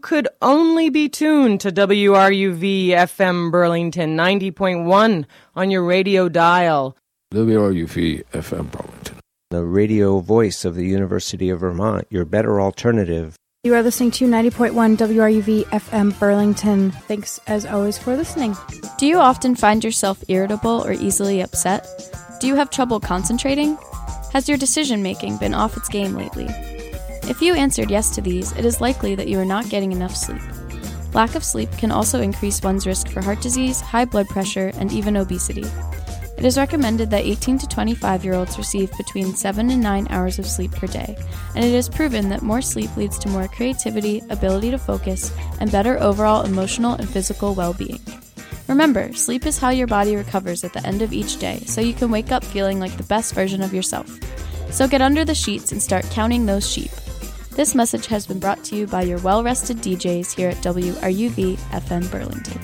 could only be tuned to WRUV FM Burlington 90.1 on your radio dial. WRUV FM Burlington, the radio voice of the University of Vermont, your better alternative. You are listening to 90.1 WRUV FM Burlington. Thanks, as always, for listening. Do you often find yourself irritable or easily upset? Do you have trouble concentrating? Has your decision-making been off its game lately? If you answered yes to these, it is likely that you are not getting enough sleep. Lack of sleep can also increase one's risk for heart disease, high blood pressure, and even obesity. It is recommended that 18 to 25-year-olds receive between 7 and 9 hours of sleep per day, and it is proven that more sleep leads to more creativity, ability to focus, and better overall emotional and physical well-being. Remember, sleep is how your body recovers at the end of each day, so you can wake up feeling like the best version of yourself. So get under the sheets and start counting those sheep. This message has been brought to you by your well-rested DJs here at WRUV FM Burlington.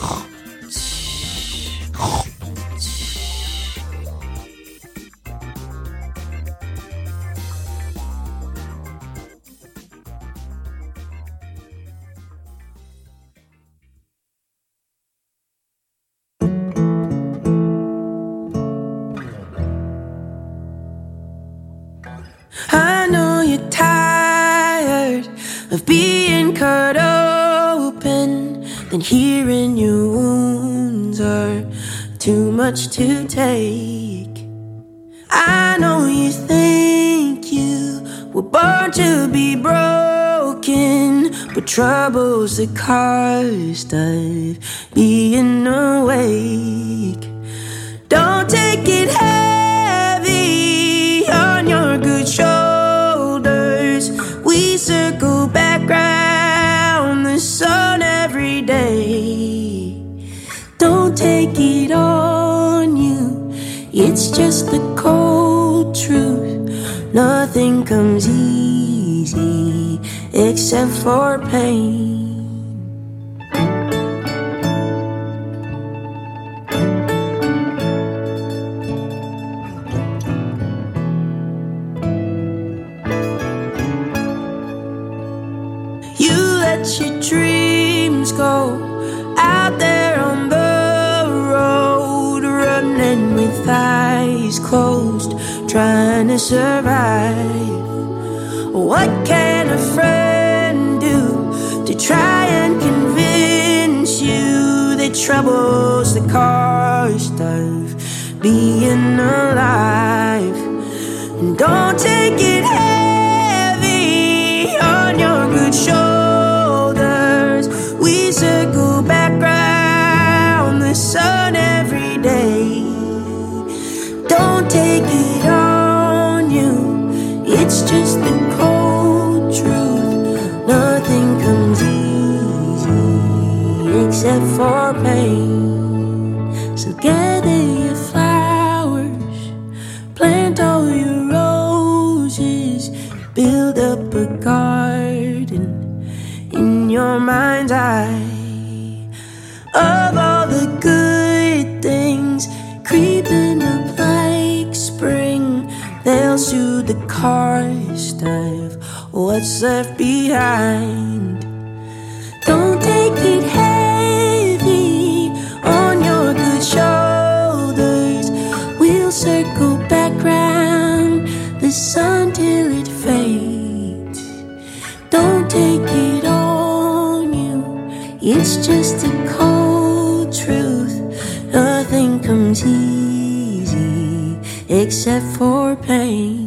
I know you're tired of being cut open, then hearing your wounds are too much to take. I know you think you were born to be broken, but trouble's the cost of being awake. Don't take it heavy on your good shoulders. We circle back round the sun every day. Don't take it on you, it's just the cold truth. Nothing comes easy except for pain. Your dreams go out there on the road, running with eyes closed, trying to survive. What can a friend do to try and convince you that trouble's the cost of being alive? And don't take it heavy on your good shoulders. We circle back round the sun every day. Don't take it on you, it's just the cold truth. Nothing comes easy except for pain. So gather your flowers, plant all your roses, build up a garden in your mind's eye of all the good things creeping up like spring. They'll soothe the cost of what's left behind. Don't take it heavy on your good shoulders. We'll circle back round the sun till it fades. Don't take it on you, it's just a cold truth. Nothing comes easy except for pain.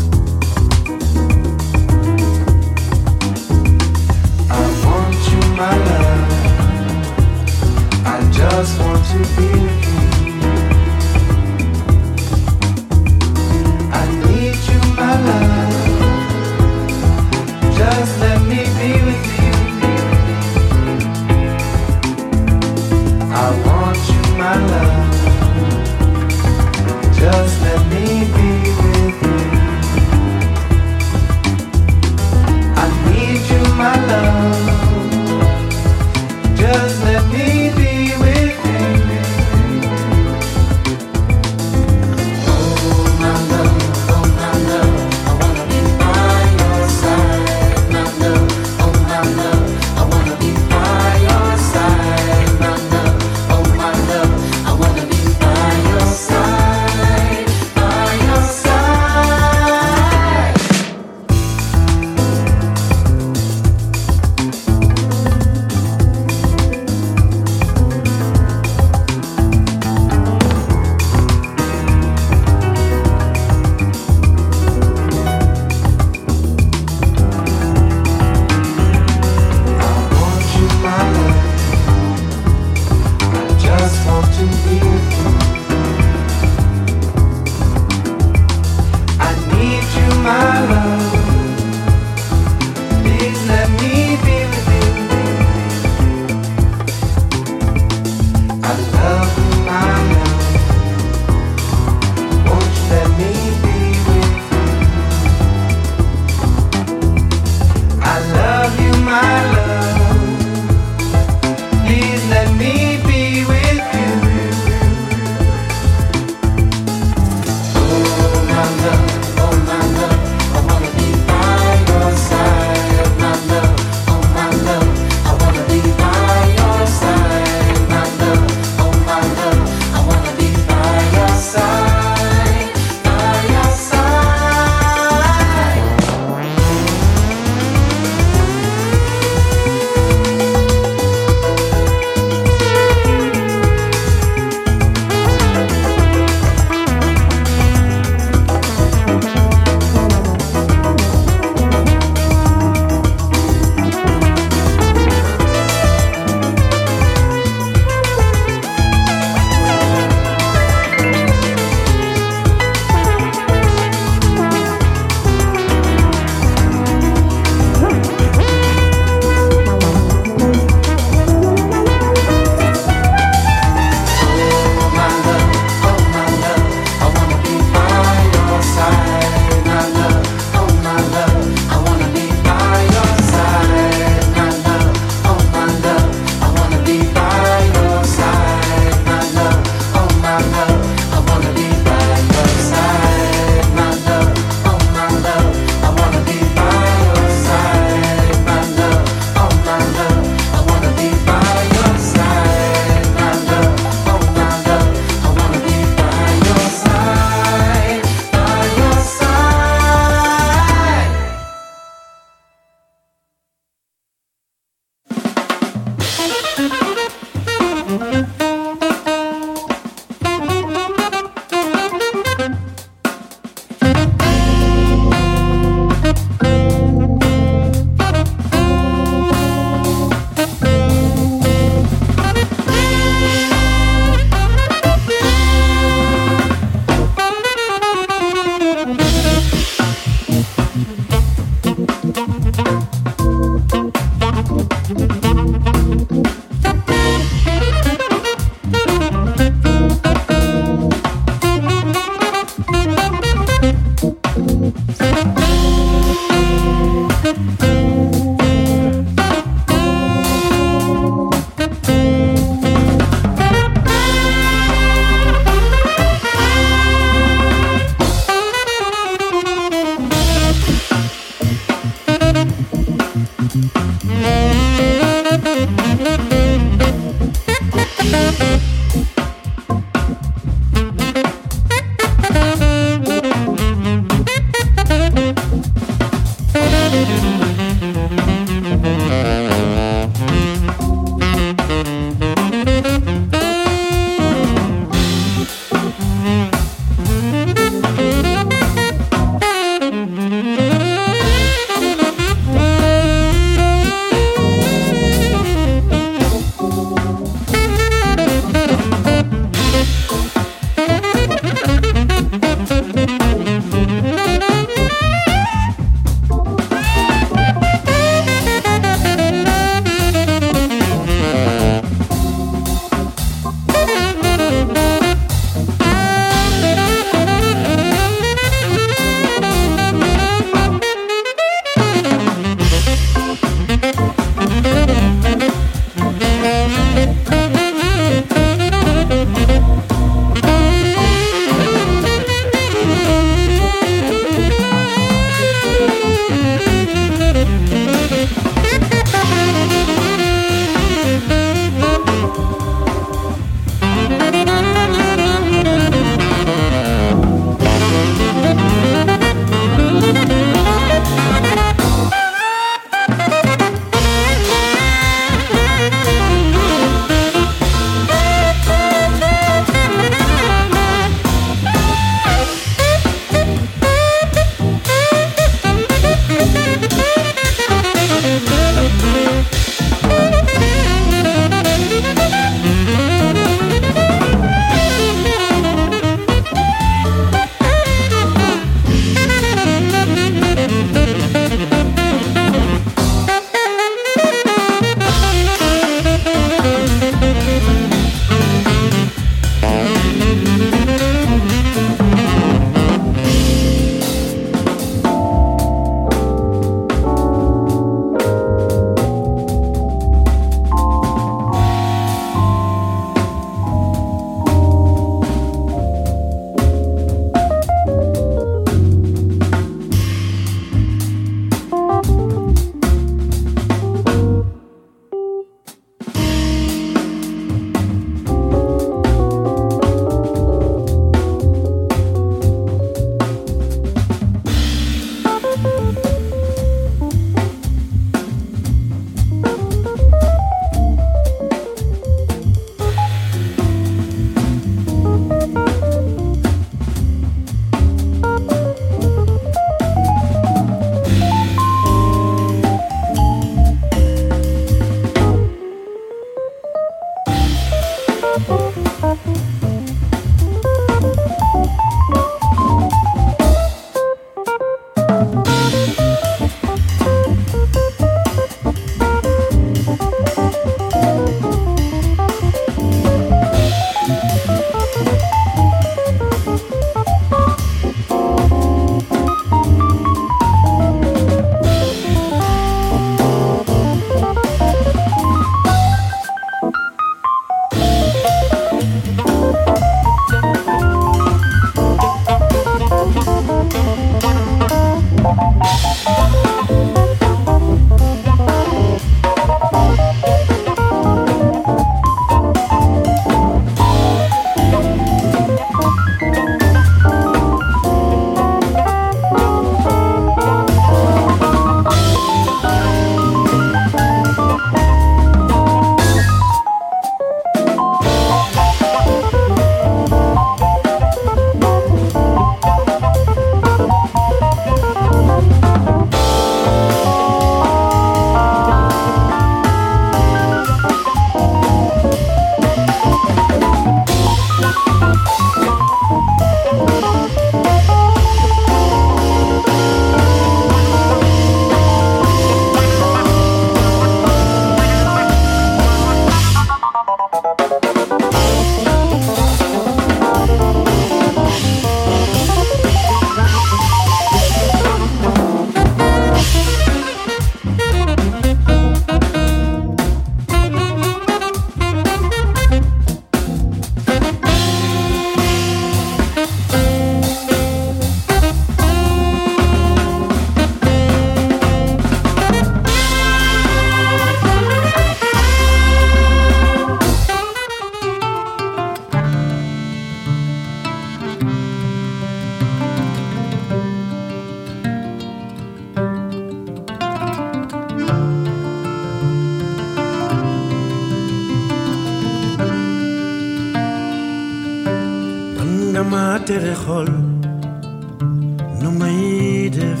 tere xol nu may def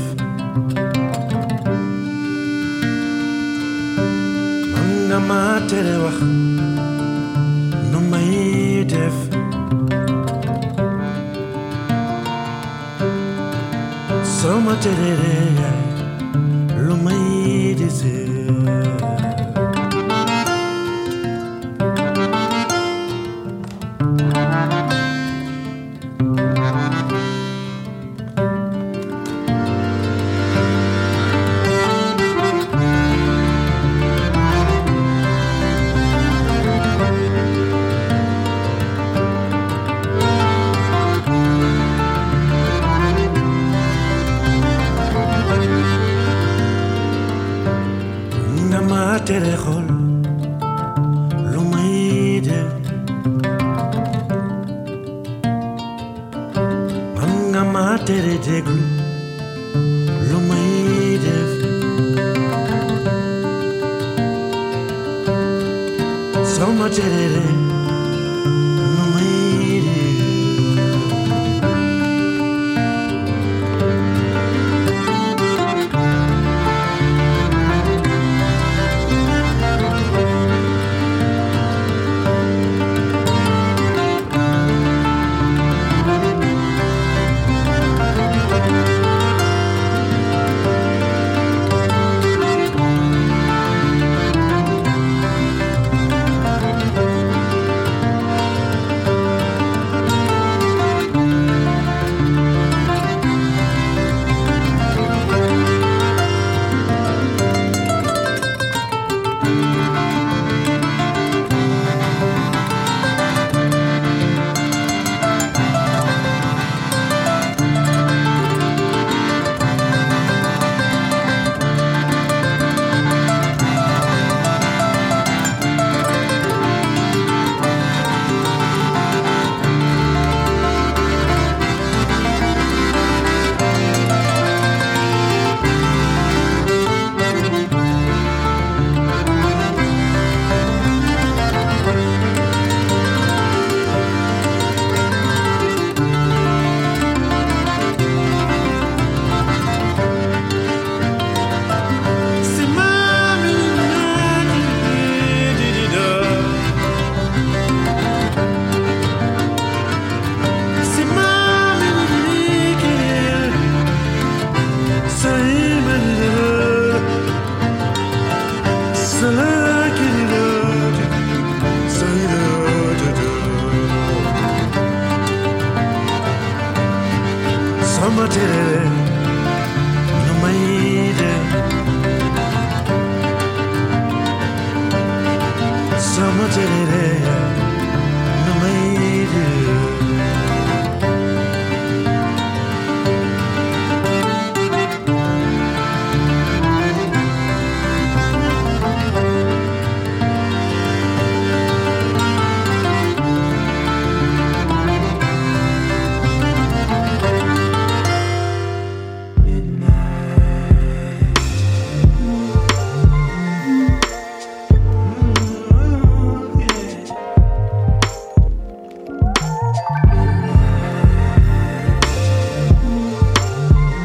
man nga ma tere wax nu may def soo ma tere yaay lu may desee tere xol lu may def man nga ma tere déglu lu may def soo ma tere lu may def Summer